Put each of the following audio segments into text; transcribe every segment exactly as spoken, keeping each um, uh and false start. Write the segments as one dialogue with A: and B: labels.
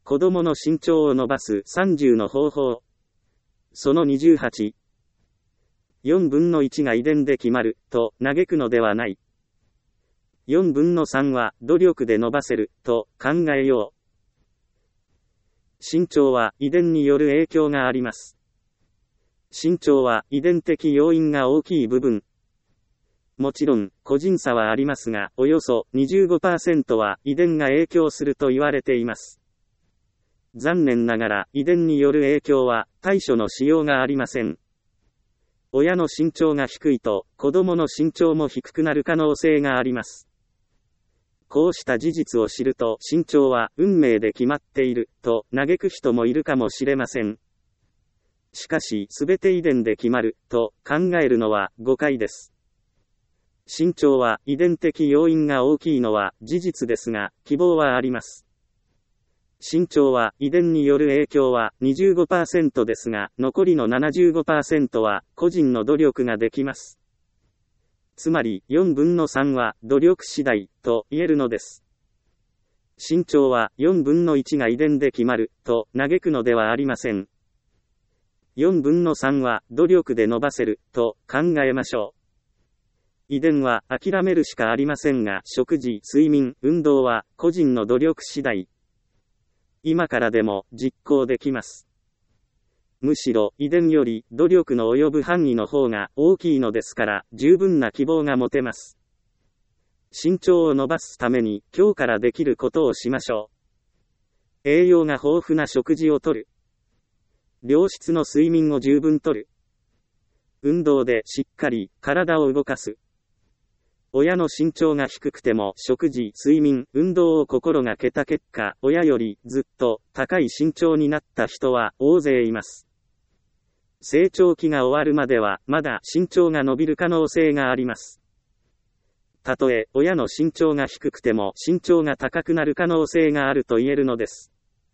A: 子供の身長を伸ばすさんじゅうの方法。そのにじゅうはち。よんぶんのいちが遺伝で決まる、と嘆くのではない。よんぶんのさんは努力で伸ばせる、と考えよう。身長は遺伝による影響があります。身長は遺伝的要因が大きい部分。もちろん、個人差はありますが、およそ にじゅうごパーセント は遺伝が影響すると言われています。残念ながら、遺伝による影響は対処のしようがありません。親の身長が低いと、子供の身長も低くなる可能性があります。こうした事実を知ると、身長は運命で決まっている、と嘆く人もいるかもしれません。しかし、すべて遺伝で決まる、と考えるのは誤解です。身長は遺伝的要因が大きいのは事実ですが、希望はあります。身長は遺伝による影響は にじゅうごパーセント ですが、残りの ななじゅうごパーセント は個人の努力ができます。つまりよんぶんのさんは努力次第と言えるのです。身長はよんぶんのいちが遺伝で決まると嘆くのではありません。よんぶんのさんは努力で伸ばせると考えましょう。遺伝は諦めるしかありませんが、食事、睡眠、運動は個人の努力次第。今からでも実行できます。むしろ遺伝より努力の及ぶ範囲の方が大きいのですから、十分な希望が持てます。身長を伸ばすために今日からできることをしましょう。栄養が豊富な食事をとる。良質の睡眠を十分とる。運動でしっかり体を動かす。親の身長が低くても食事、睡眠、運動を心がけた結果、親よりずっと高い身長になった人は大勢います。成長期が終わるまではまだ身長が伸びる可能性があります。たとえ親の身長が低くても身長が高くなる可能性があると言えるのです。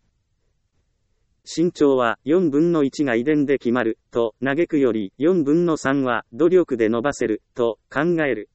A: 身長はよんぶんのいちが遺伝で決まると嘆くよりよんぶんのさんは努力で伸ばせると考える。